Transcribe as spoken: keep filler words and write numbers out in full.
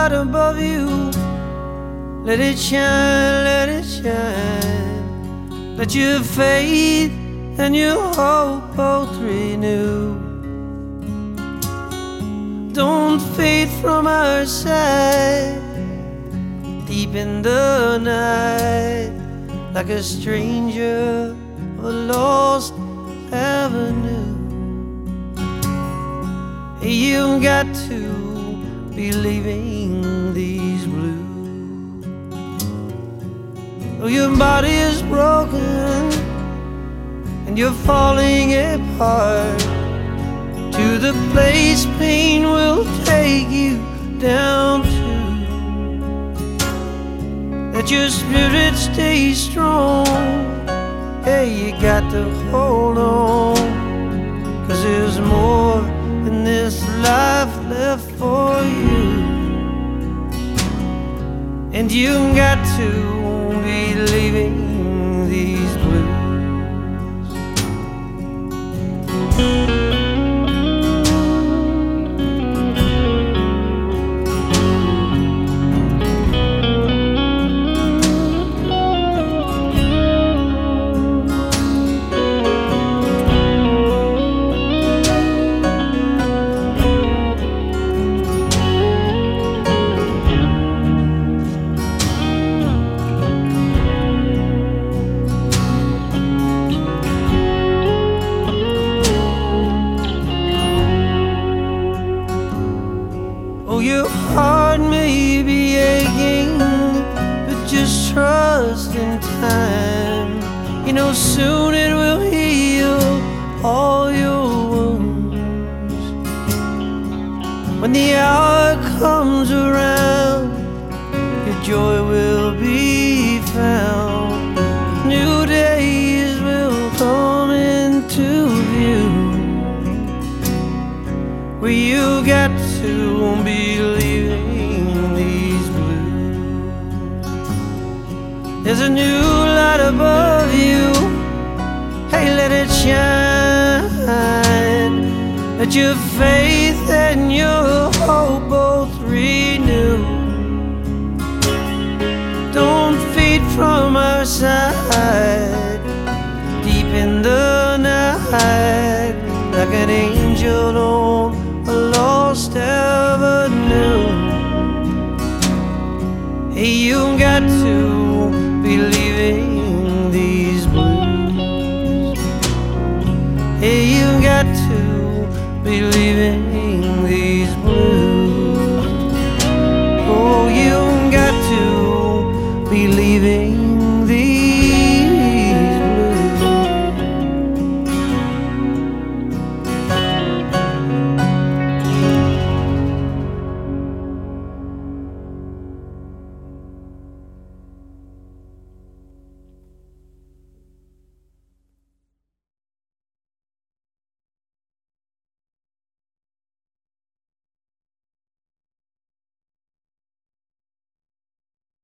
light above you. Let it shine, let it shine. Let your faith and your hope both renew. Don't fade from our side, deep in the night, like a stranger of a lost avenue. You got to be leaving these blues. Oh, your body is broken and you're falling apart, to the place pain will take you down to. Let your spirit stay strong. Hey, you got to hold on, 'cause there's more in this life left for you. And you got to be leaving these blues. Your heart may be aching, but just trust in time. You know, soon it will heal all your wounds. When the hour comes around, your joy will be found. New days will come into view, where you got to be leaving these blues. There's a new light above you. Hey, let it shine. Let your faith and your hope both renew. Don't fade from our side, deep in the night, like an angel on a lost avenue. Hey, you got to be leaving these blues. Hey, you got to be leaving